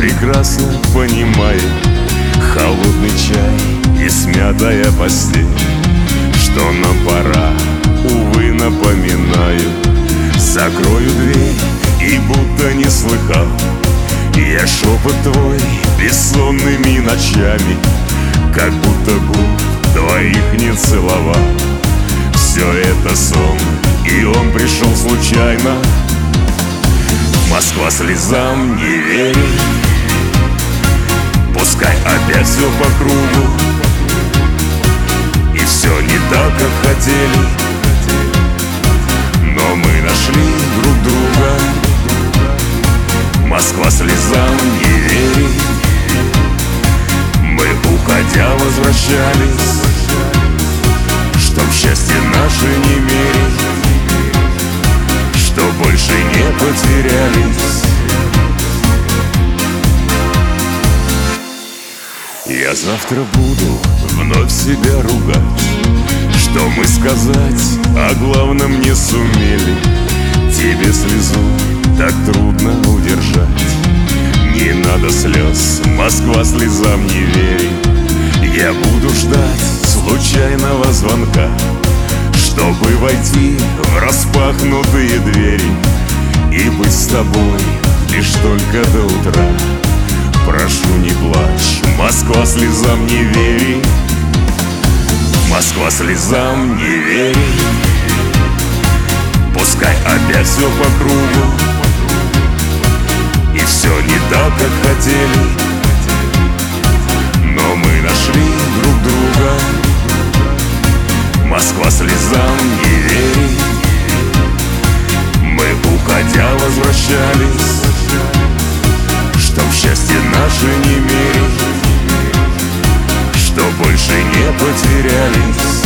прекрасно понимает холодный чай и смятая постель, что нам пора, увы, напоминаю. Закрою дверь и будто не слыхал я шепот твой бессонными ночами, как будто губ твоих не целовал. Все это сон, и он пришел случайно. Москва слезам не верит, пускай опять все по кругу, и все не так, как хотели, но мы нашли друг друга. Москва слезам не верит, мы, уходя, возвращались, чтоб счастье наше не мерить, что больше не потерялись. Я завтра буду вновь себя ругать, что мы сказать о главном не сумели. Тебе слезу так трудно удержать, не надо слез, Москва слезам не верит. Я буду ждать случайного звонка, чтобы войти в распахнутые двери и быть с тобой лишь только до утра. Прошу, не плачь, Москва слезам не верит. Москва слезам не верит, пускай опять все по кругу, и все не так, как хотели, но мы нашли друг друга. Москва слезам не верит, мы, уходя, возвращались, чтоб счастье наше не мерить, что больше не потерялись.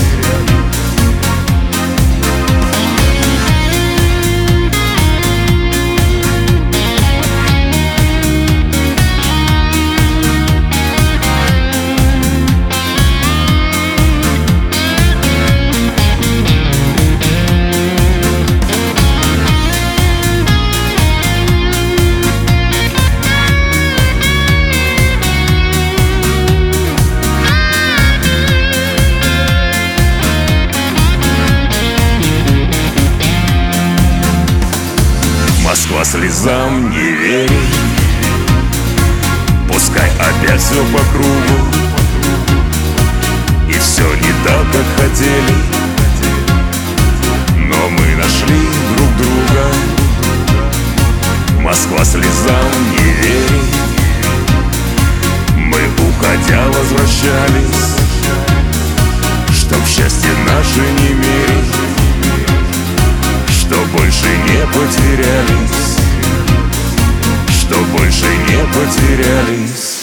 Москва слезам не верит, пускай опять все по кругу, и все не так, как хотели, но мы нашли друг друга. Москва слезам не верит, мы, уходя, возвращались, чтоб счастье наше не мерить, что больше не потерялись, что больше не потерялись.